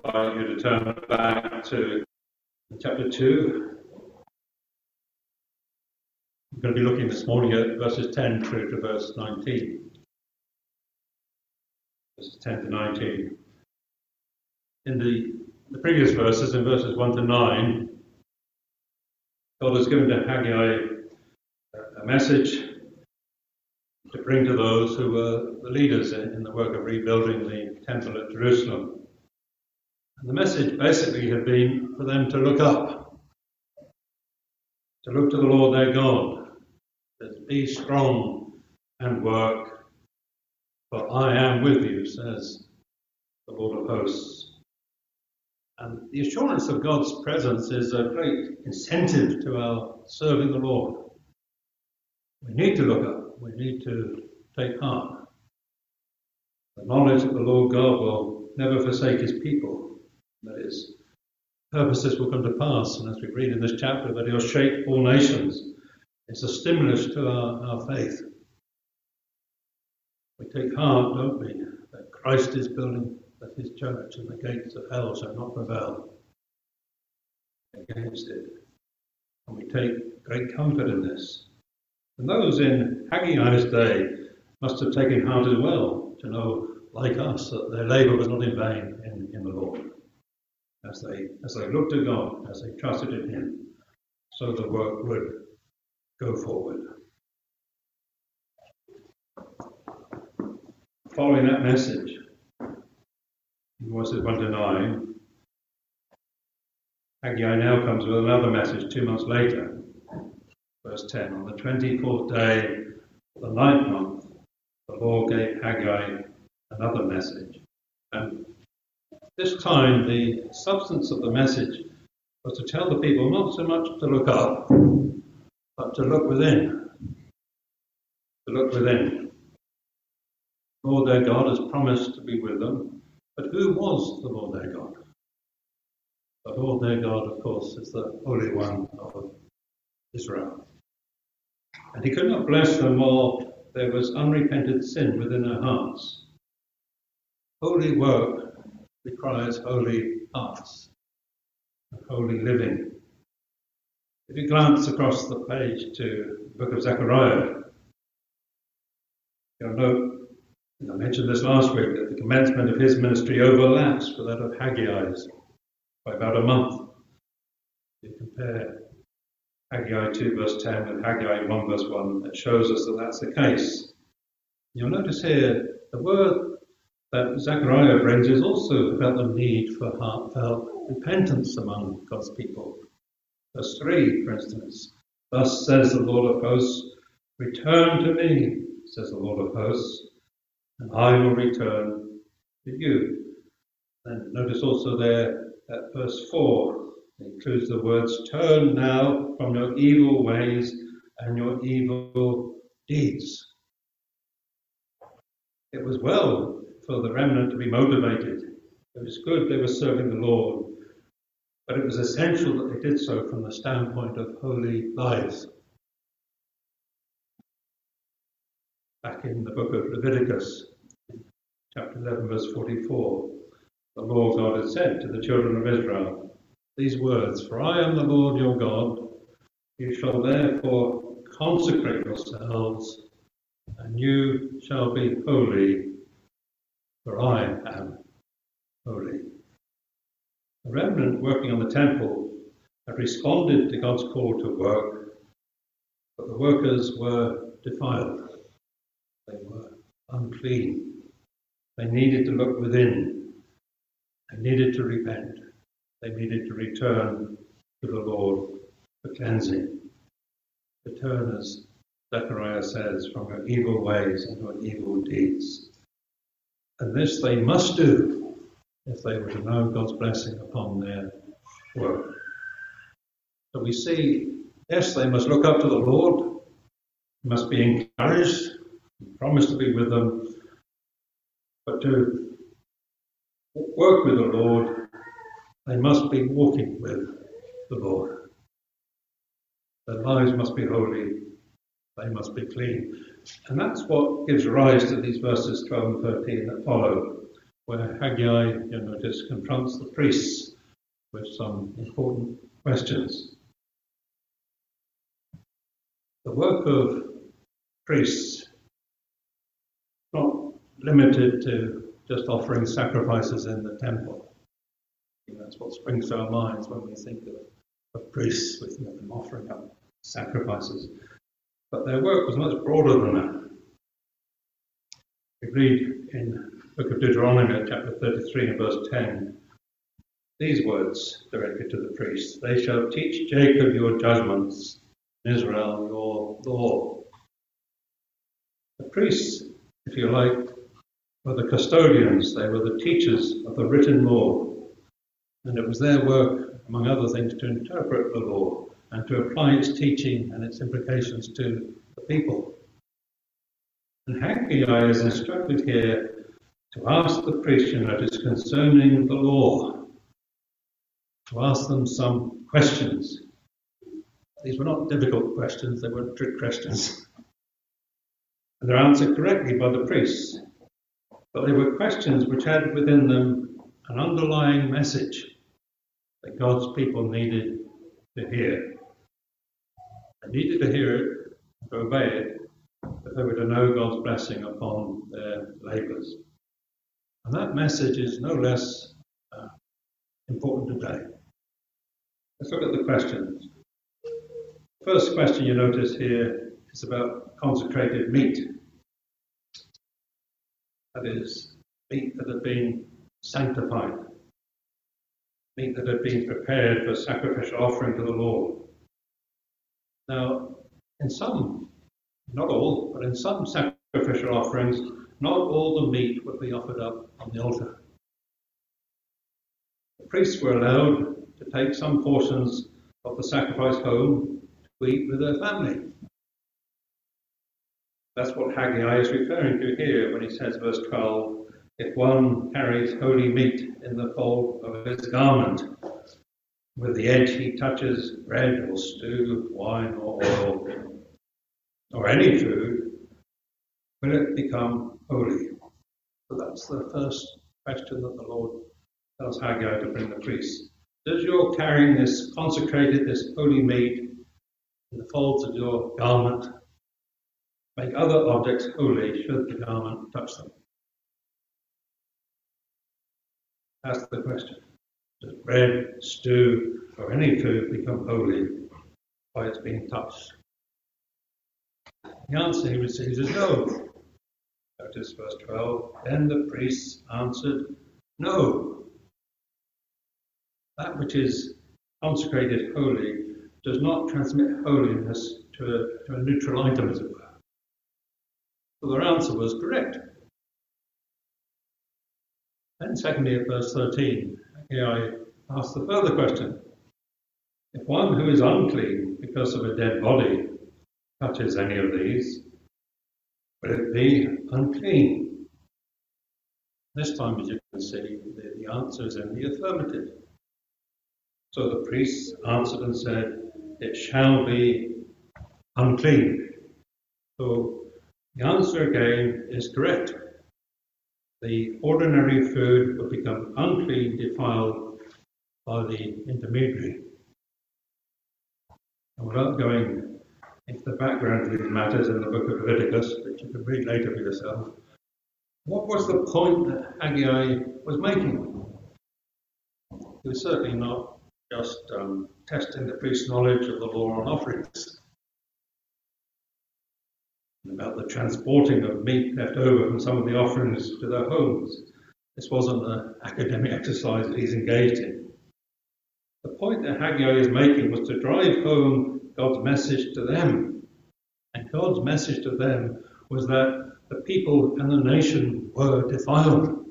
invite you to turn back to chapter 2. I'm going to be looking this morning at verses 10 through to verse 19. Verses 10 to 19. In the previous verses, in verses 1 to 9, God has given to Haggai a message to bring to those who were the leaders in the work of rebuilding the temple at Jerusalem. And the message basically had been for them to look up, to look to the Lord their God, to be strong and work, for I am with you, says the Lord of hosts. And the assurance of God's presence is a great incentive to our serving the Lord. We need to look up. We need to take heart. The knowledge that the Lord God will never forsake his people, that his purposes will come to pass, and as we read in this chapter, that he'll shake all nations. It's a stimulus to our faith. We take heart, don't we, that Christ is building his church, and the gates of hell shall not prevail against it. And we take great comfort in this. And those in Haggai's day must have taken heart as well, to know, like us, that their labour was not in vain in the Lord. As they looked to God, as they trusted in him, so the work would go forward. Following that message, in verses 1 to 9, Haggai now comes with another message 2 months later. Verse 10, on the 24th day of the 9th month, the Lord gave Haggai another message. And this time, the substance of the message was to tell the people not so much to look up, but to look within. To look within. The Lord their God has promised to be with them, but who was the Lord their God? The Lord their God, of course, is the Holy One of Israel. And he could not bless them while there was unrepented sin within their hearts. Holy work requires holy hearts and holy living. If you glance across the page to the book of Zechariah, you'll note, and I mentioned this last week, that the commencement of his ministry overlaps with that of Haggai's by about a month. You compare Haggai 2 verse 10 with Haggai 1 verse 1, that shows us that that's the case. You'll notice here the word that Zechariah brings is also about the need for heartfelt repentance among God's people. Verse 3, for instance, thus says the Lord of hosts, return to me, says the Lord of hosts, and I will return to you. And notice also there at verse 4, it includes the words, turn now from your evil ways and your evil deeds. It was well for the remnant to be motivated. It was good they were serving the Lord, but it was essential that they did so from the standpoint of holy lives. Back in the book of Leviticus, chapter 11, verse 44, the Lord God had said to the children of Israel these words, for I am the Lord your God, you shall therefore consecrate yourselves, and you shall be holy, for I am holy. The remnant working on the temple had responded to God's call to work, but the workers were defiled. They were unclean. They needed to look within. They needed to repent. They needed to return to the Lord for cleansing. Return, as Zechariah says, from your evil ways and your evil deeds. And this they must do if they were to know God's blessing upon their work. So we see, yes, they must look up to the Lord, must be encouraged, promise to be with them, but to work with the Lord, they must be walking with the Lord. Their lives must be holy, they must be clean. And that's what gives rise to these verses 12 and 13 that follow. where Haggai, you notice, confronts the priests with some important questions. The work of priests not limited to just offering sacrifices in the temple. That's what springs to our minds when we think of priests. We think of them offering up sacrifices. But their work was much broader than that. We read in the book of Deuteronomy, chapter 33 and verse 10, these words directed to the priests: "They shall teach Jacob your judgments, Israel your law." The priests, if you like, were the custodians. They were the teachers of the written law. And it was their work, among other things, to interpret the law and to apply its teaching and its implications to the people. And Haggai is instructed here to ask the priests, notice, concerning the law, to ask them some questions. These were not difficult questions, they were trick questions. And they're answered correctly by the priests. But they were questions which had within them an underlying message that God's people needed to hear. They needed to hear it, to obey it, if they were to know God's blessing upon their labours. And that message is no less important today. Let's look at the questions. First question you notice here is about consecrated meat. That is, meat that had been sanctified, meat that had been prepared for sacrificial offering to the Lord. Now, in some, not all, but in some sacrificial offerings, not all the meat would be offered up on the altar. The priests were allowed to take some portions of the sacrifice home to eat with their family. That's what Haggai is referring to here when he says, verse 12, "If one carries holy meat in the fold of his garment, with the edge he touches bread or stew, wine or oil, or any food, will it become holy?" So that's the first question that the Lord tells Haggai to bring the priests. Does your carrying this consecrated, this holy meat in the folds of your garment make other objects holy should the garment touch them? Ask the question. Does bread, stew, or any food become holy by its being touched? The answer he receives is no. Notice verse 12. Then the priests answered, "No." That which is consecrated holy does not transmit holiness to a neutral item, as it were. So their answer was correct. Then secondly, at verse 13, here I ask the further question. If one who is unclean because of a dead body touches any of these, will it be unclean? This time, as you can see, the answer is in the affirmative. So the priests answered and said, "It shall be unclean." So the answer again is correct. The ordinary food will become unclean, defiled by the intermediary. And without going into the background of these matters in the book of Leviticus, which you can read later for yourself, what was the point that Haggai was making? He was certainly not just testing the priest's knowledge of the law on offerings, about the transporting of meat left over from some of the offerings to their homes. This wasn't an academic exercise that he's engaged in. The point that Haggai is making was to drive home God's message to them. And God's message to them was that the people and the nation were defiled.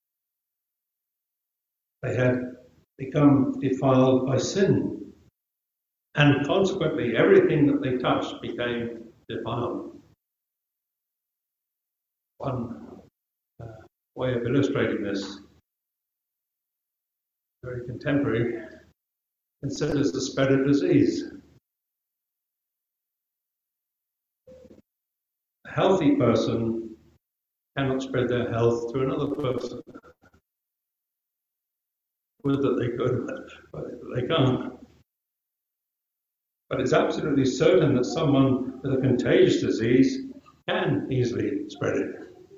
They had become defiled by sin. And consequently, everything that they touched became defiled. One way of illustrating this, very contemporary, considers the spread of disease. A healthy person cannot spread their health to another person. Would that they could, but they can't. But it's absolutely certain that someone with a contagious disease can easily spread it.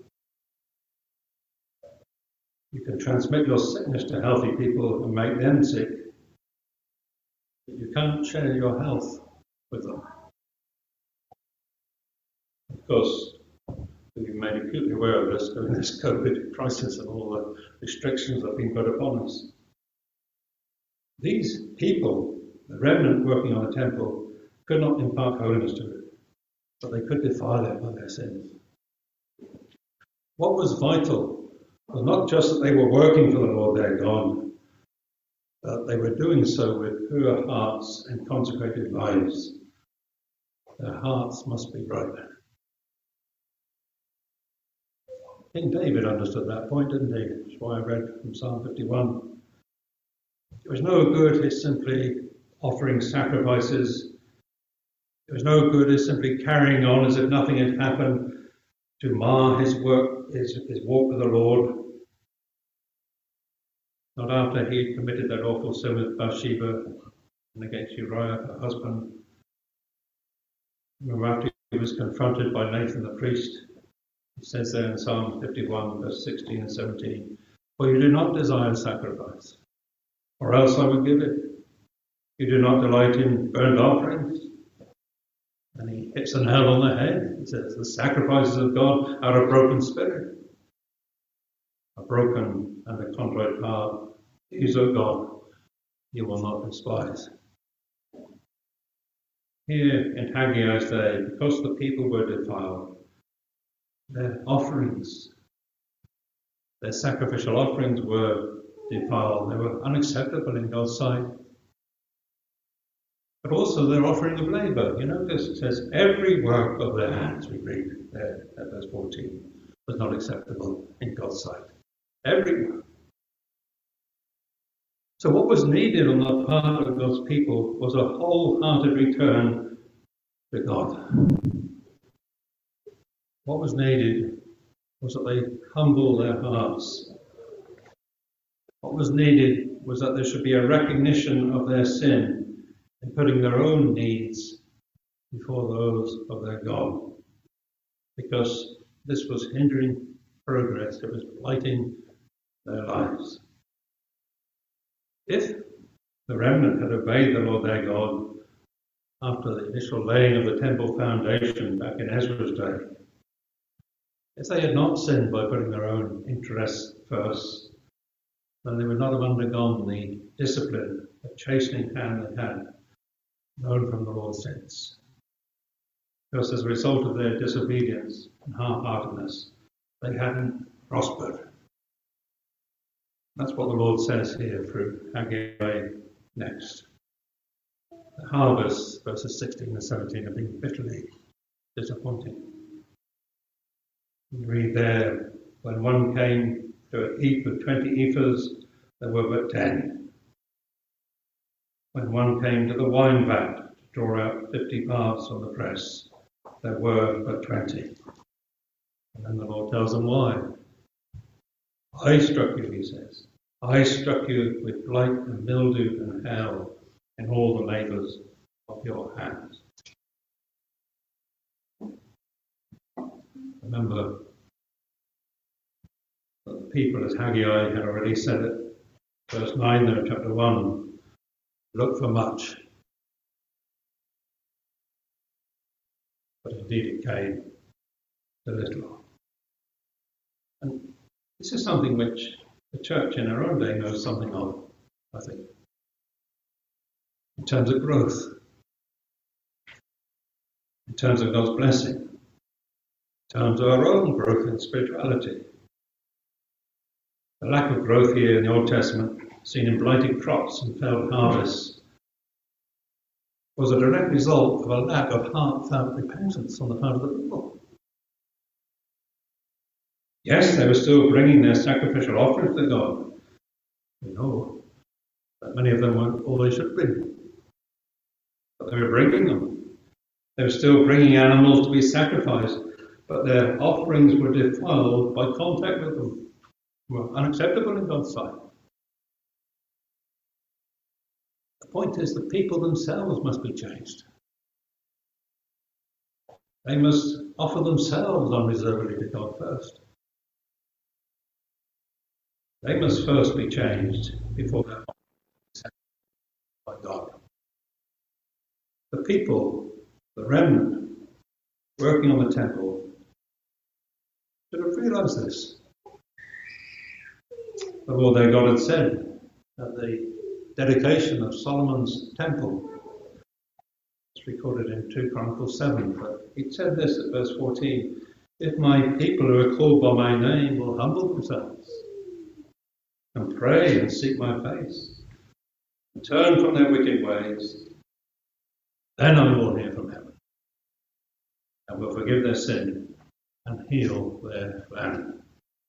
You can transmit your sickness to healthy people and make them sick, but you can't share your health with them. Of course, we've been made acutely aware of this during this COVID crisis and all the restrictions that have been put upon us. These people, the remnant working on the temple, could not impart holiness to it, but they could defile it by their sins. What was vital was not just that they were working for the Lord their God, but they were doing so with pure hearts and consecrated lives. Their hearts must be right. King David understood that point, didn't he? That's why I read from Psalm 51. It was no good his simply offering sacrifices. It was no good his simply carrying on as if nothing had happened to mar his work, his walk with the Lord. Not after he had committed that awful sin with Bathsheba and against Uriah, her husband. Remember, after he was confronted by Nathan the priest, he says there in Psalm 51, verse 16 and 17, "For you do not desire sacrifice, or else I would give it. You do not delight in burnt offerings." And he hits the nail on the head. He says, "The sacrifices of God are a broken spirit, a broken and a contrite heart. These, O God, you will not despise." Here in Haggai's day, because the people were defiled, their offerings, their sacrificial offerings were defiled. They were unacceptable in God's sight. But also their offering of labour. You notice it says, every work of their hands, we read there at verse 14, was not acceptable in God's sight. Every work. So what was needed on the part of God's people was a wholehearted return to God. What was needed was that they humble their hearts. What was needed was that there should be a recognition of their sin in putting their own needs before those of their God. Because this was hindering progress. It was blighting their lives. If the remnant had obeyed the Lord their God after the initial laying of the temple foundation back in Ezra's day, if they had not sinned by putting their own interests first, then they would not have undergone the discipline, the chastening hand they had known from the Lord since. Because as a result of their disobedience and half-heartedness, they hadn't prospered. That's what the Lord says here through Haggai next. The harvest, verses 16 and 17, have been bitterly disappointing. We read there, when one came to a heap of 20 ephahs, there were but 10. When one came to the wine vat to draw out 50 baths from the press, there were but 20. And then the Lord tells them why. I struck you, he says. I struck you with blight and mildew and hell in all the labours of your hands. Remember that the people, as Haggai had already said it, verse 9 there in chapter 1, look for much. But indeed it came to little. And this is something which the church in our own day knows something of, I think, in terms of growth, in terms of God's blessing, in terms of our own growth in spirituality. The lack of growth here in the Old Testament, seen in blighted crops and failed harvests, was a direct result of a lack of heartfelt repentance on the part of the people. Yes, they were still bringing their sacrificial offerings to God. We know that many of them weren't all they should bring. But they were bringing them. They were still bringing animals to be sacrificed, but their offerings were defiled by contact with them, were unacceptable in God's sight. point is the people themselves must be changed. They must offer themselves unreservedly to God first. They must first be changed before they're accepted by God. The people, the remnant, working on the temple, should have realized this. The Lord their God had said at the dedication of Solomon's temple, it's recorded in 2 Chronicles 7, but he said this at verse 14, if my people who are called by my name will humble themselves and pray and seek my face and turn from their wicked ways, then I will hear from heaven and will forgive their sin and heal their land.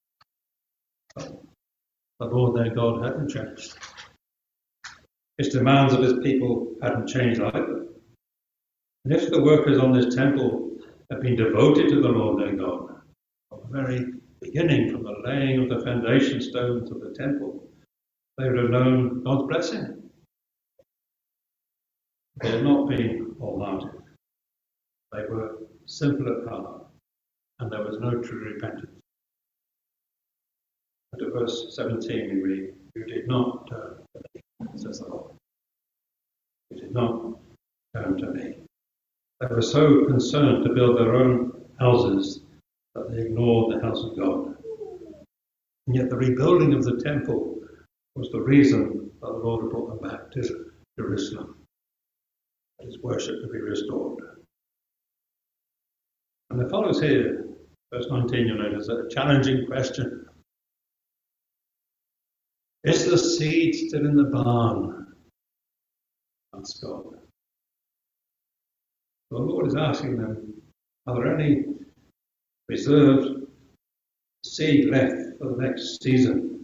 The Lord their God hadn't changed. His demands of his people hadn't changed either. And if the workers on this temple had been devoted to the Lord their God from the very beginning, from the laying of the foundation stones of the temple, they would have known God's blessing. They had not been wholehearted. They were simple at heart, and there was no true repentance. And at verse 17 we read, "You did not turn to me," says the Lord. "You did not turn to me." They were so concerned to build their own houses that they ignored the house of God. And yet the rebuilding of the temple was the reason that the Lord had brought them back to Jerusalem, that his worship could be restored. And there follows here, verse 19, you notice, a challenging question. Is the seed still in the barn? Asked God. The Lord is asking them, are there any reserved seed left for the next season?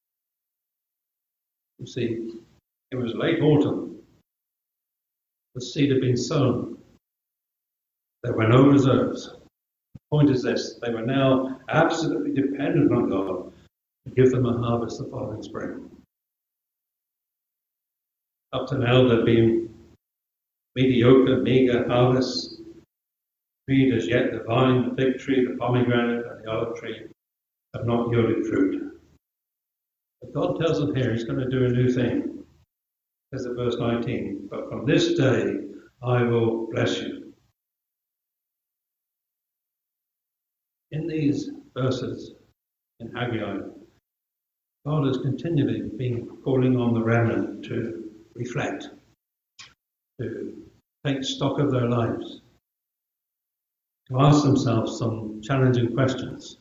You see, it was late autumn. The seed had been sown. There were no reserves. The point is this, they were now absolutely dependent on God to give them a harvest the following spring. Up to now there had been mediocre, meagre harvests. Read as yet the vine, the fig tree, the pomegranate, and the olive tree have not yielded fruit. But God tells them here he's going to do a new thing. It says at verse 19, but from this day I will bless you. In these verses in Haggai, God has continually been calling on the remnant to reflect, to take stock of their lives, to ask themselves some challenging questions.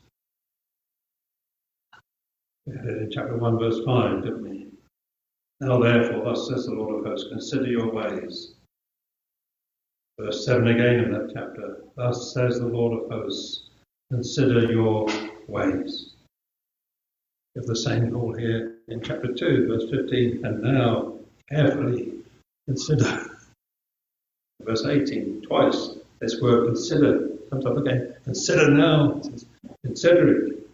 We had it in chapter 1, verse 5, didn't we? Now therefore, thus says the Lord of hosts, consider your ways. Verse 7 again in that chapter, thus says the Lord of hosts, consider your ways. Give the same call here in chapter 2, verse 15, and now carefully consider. Verse 18, twice this word consider comes up again. Consider now, consider it.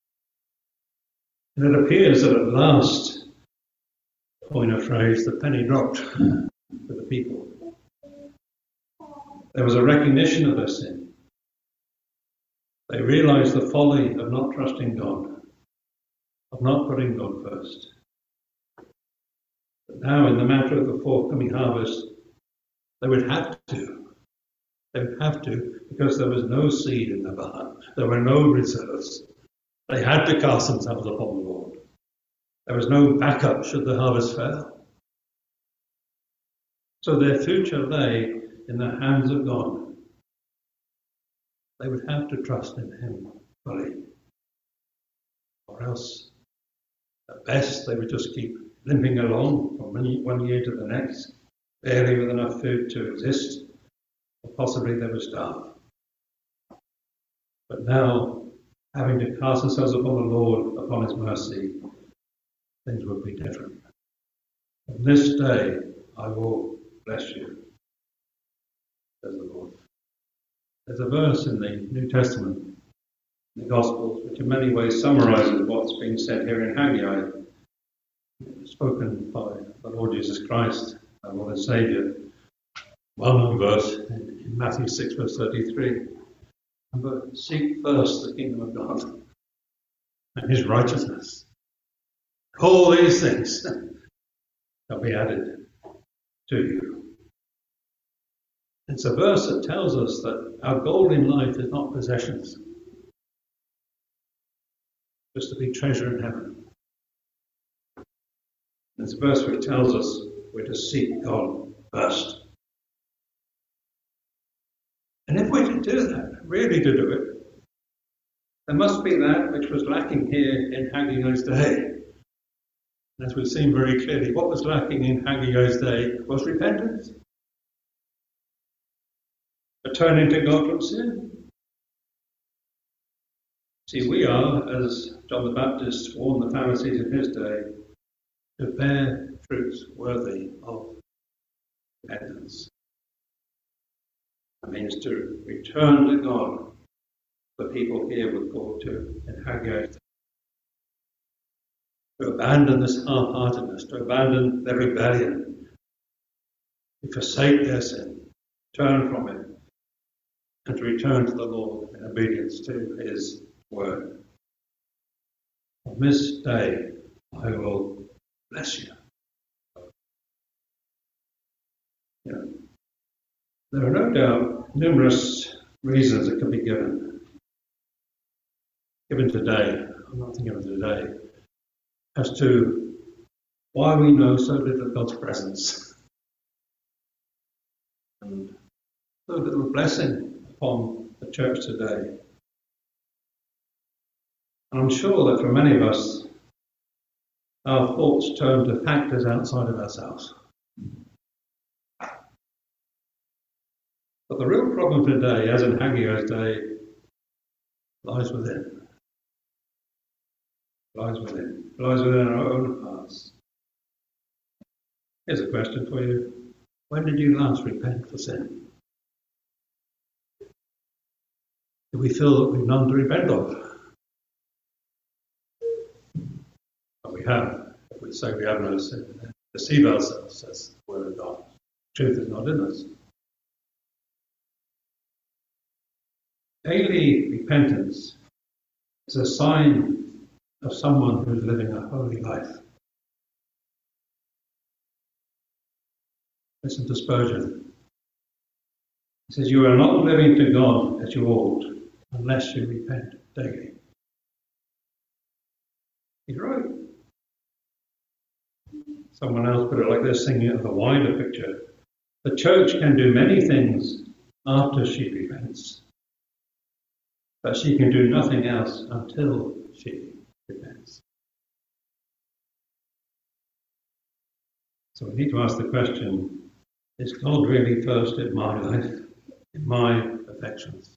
And it appears that at last, coin a phrase, the penny dropped for the people. There was a recognition of their sin. They realized the folly of not trusting God, of not putting God first. But now, in the matter of the forthcoming harvest, they would have to. They would have to, because there was no seed in the barn. There were no reserves. They had to cast themselves upon the Lord. There was no backup should the harvest fail. So their future lay in the hands of God. They would have to trust in Him fully. Or else, at best, they would just keep limping along from one year to the next, barely with enough food to exist, or possibly they would starve. But now, having to cast themselves upon the Lord, upon His mercy, things would be different. From this day, I will bless you, says the Lord. There's a verse in the New Testament, in the Gospels, which in many ways summarizes what's being said here in Haggai, spoken by the Lord Jesus Christ our Lord and Saviour. Well-known verse in Matthew 6, verse 33. Remember, seek first the kingdom of God and his righteousness. All these things shall be added to you. It's a verse that tells us that our goal in life is not possessions, just a big treasure in heaven. It's a verse which tells us we're to seek God first. And if we're to do that, really to do it, there must be that which was lacking here in Haggai's day. And as we've seen very clearly, what was lacking in Haggai's day was repentance. A turning to God from sin. See, we are, as John the Baptist warned the Pharisees in his day, to bear fruits worthy of repentance. That means to return to God. The people here were called to in Haggai. To abandon this half-heartedness, to abandon their rebellion, to forsake their sin, turn from it, and to return to the Lord in obedience to his word. On this day, I will bless you. There are no doubt numerous reasons that can be given today, I'm not thinking of today, as to why we know so little of God's presence and so little blessing upon the church today. And I'm sure that for many of us, our thoughts turn to factors outside of ourselves. But the real problem today, as in Haggai's day, lies within. Lies within our own hearts. Here's a question for you. When did you last repent for sin? Do we feel that we've none to repent of? But we have. If we say we have no sin, then deceive ourselves, says the word of God. Truth is not in us. Daily repentance is a sign of someone who's living a holy life. Listen to Spurgeon. He says, you are not living to God as you ought unless you repent daily. He's right. Someone else put it like this, thinking of the wider picture. The church can do many things after she repents, but she can do nothing else until she repents. So we need to ask the question, is God really first in my life, in my affections?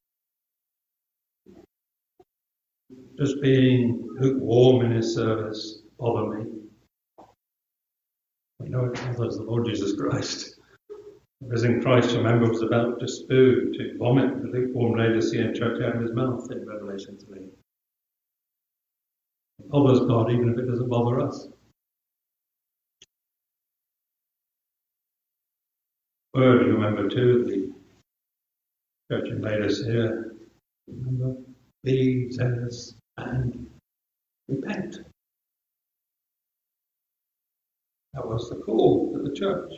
Does being lukewarm in his service bother me? We know it bothers the Lord Jesus Christ. The risen Christ, remember, was about to spew, to vomit the lukewarm Laodicean church out of his mouth in Revelation 3. It bothers God even if it doesn't bother us. Word, you remember too, the church in Laodicea. Remember, be zealous and repent. That was the call to the church.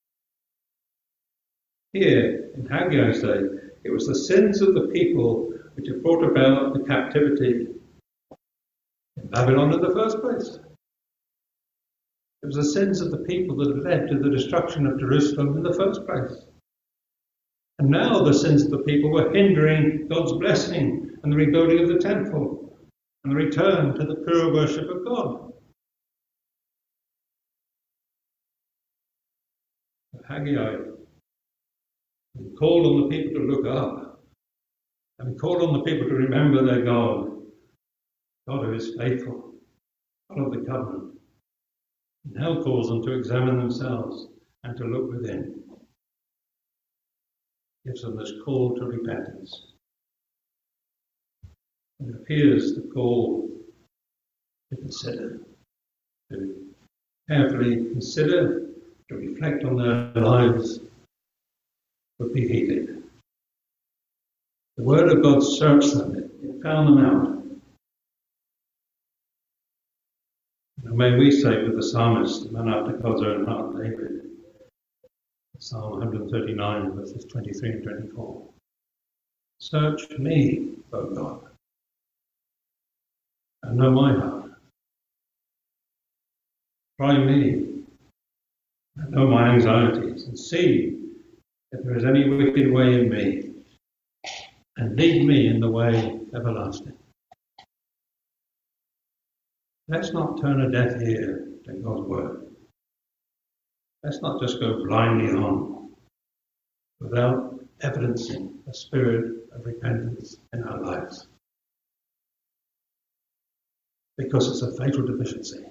Here, in Haggai's day, it was the sins of the people which had brought about the captivity in Babylon in the first place. It was the sins of the people that had led to the destruction of Jerusalem in the first place. And now the sins of the people were hindering God's blessing and the rebuilding of the temple and the return to the pure worship of God. Haggai called on the people to look up and called on the people to remember their God, God who is faithful, God of the covenant. He now calls them to examine themselves and to look within. Gives them this call to repentance. It appears the call to consider, to carefully consider to reflect on their lives would be heeded. The Word of God searched them, it found them out. And may we say with the psalmist, the man after God's own heart, David, Psalm 139, verses 23 and 24. Search me, O God, and know my heart. Try me, and know my anxieties, and see if there is any wicked way in me, and lead me in the way everlasting. Let's not turn a deaf ear to God's word. Let's not just go blindly on without evidencing a spirit of repentance in our lives. Because it's a fatal deficiency.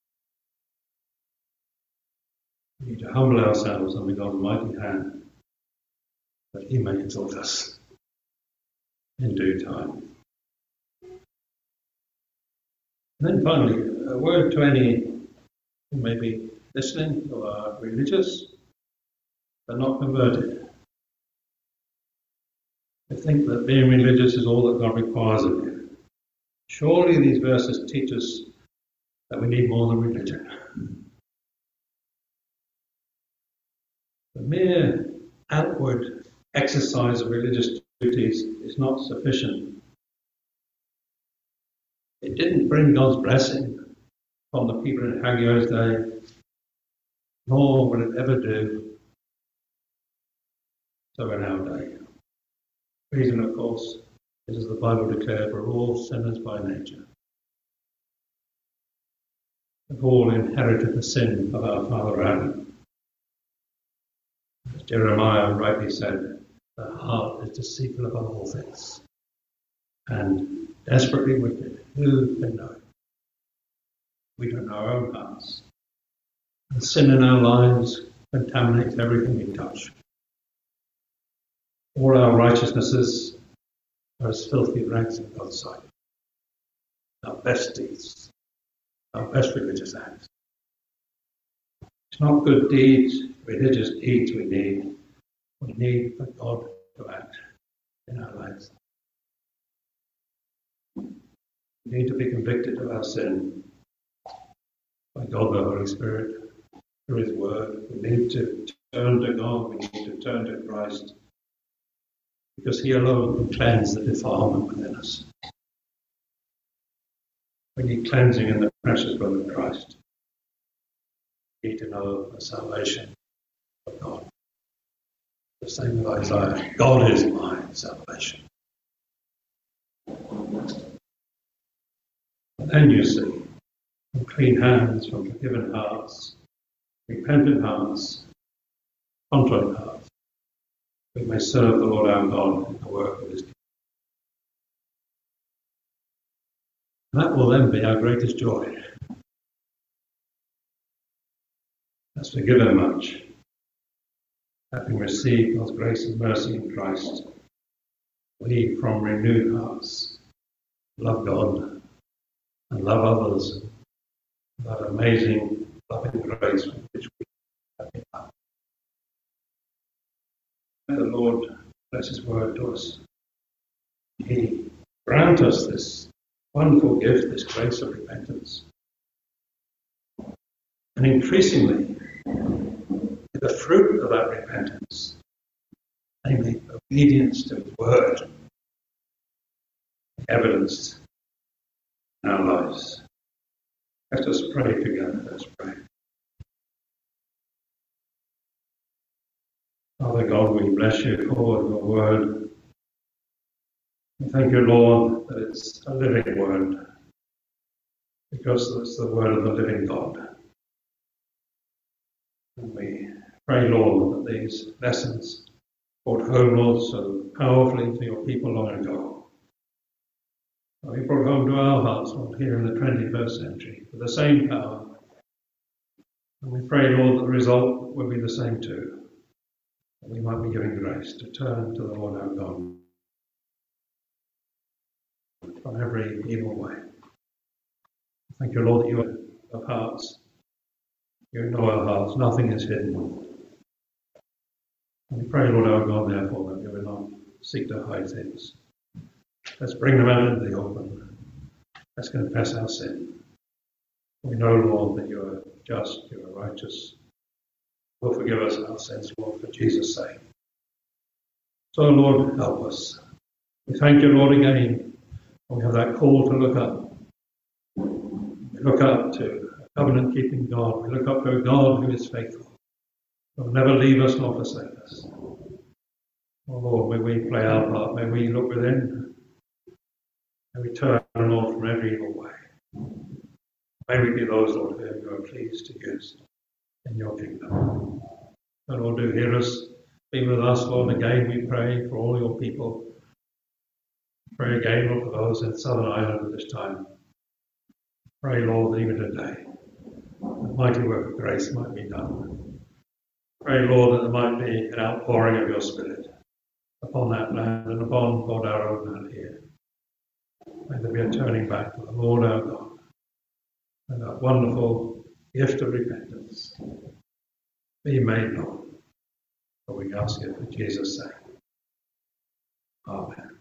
We need to humble ourselves under God's mighty hand that He may exalt us in due time. And then finally, a word to any who may be listening who are religious but not converted. They think that being religious is all that God requires of you. Surely these verses teach us that we need more than religion. The mere outward exercise of religious duties is not sufficient. It didn't bring God's blessing upon the people in Haggai's day, nor will it ever do so in our day. The reason, of course, is as the Bible declared, we're all sinners by nature. We've all inherited the sin of our father Adam. As Jeremiah rightly said, the heart is deceitful above all things and desperately wicked. Who can know? We don't know our own hearts. The sin in our lives contaminates everything we touch. All our righteousnesses are as filthy rags in God's sight. Our best deeds, our best religious acts. It's not good deeds, religious deeds we need. We need for God to act in our lives. We need to be convicted of our sin by God the Holy Spirit, through His Word. We need to turn to God, we need to turn to Christ, because He alone can cleanse the defilement within us. We need cleansing in the precious blood of Christ. We need to know the salvation of God. The same with Isaiah, God is my salvation. And then you see, from clean hands, from forgiven hearts, repentant hearts, contrite hearts, we may serve the Lord our God in the work of His kingdom. And that will then be our greatest joy. As forgiven much, having received God's grace and mercy in Christ, we from renewed hearts love God and love others, that amazing loving grace with which we have been loved. May the Lord bless His word to us. He grant us this wonderful gift, this grace of repentance. And increasingly, the fruit of that repentance, namely obedience to His word, evidenced in our lives. Let us pray together. Let's pray. Father God, we bless You for Your word. We thank You, Lord, that it's a living word, because it's the word of the living God. And we pray, Lord, that these lessons brought home, Lord, so powerfully to Your people long ago, we brought home to our hearts, Lord, here in the 21st century, with the same power. And we pray, Lord, that the result will be the same too, that we might be given grace to turn to the Lord our God from every evil way. Thank You, Lord, that You are of hearts. You know our hearts. Nothing is hidden. And we pray, Lord our God, therefore, that you will not seek to hide things. Let's bring them out into the open. Let's confess our sin. We know, Lord, that you are just, you are righteous. Will forgive us our sins, Lord, for Jesus' sake. So, Lord, help us. We thank you, Lord, again. We have that call to look up. We look up to a covenant-keeping God. We look up to a God who is faithful. Who will never leave us nor forsake us. Oh, Lord, may we play our part. May we look within. May we turn, Lord, from every evil way. May we be those, Lord, whom you are pleased to use in your kingdom. And Lord, do hear us. Be with us, Lord. Again, we pray for all your people. Pray again, Lord, for those in Southern Ireland at this time. Pray, Lord, that even today, the mighty work of grace might be done. Pray, Lord, that there might be an outpouring of your Spirit upon that land and upon, Lord, our own land here. May there be a turning back to the Lord our God and that wonderful gift of repentance be made known. For we ask it for Jesus' sake. Amen.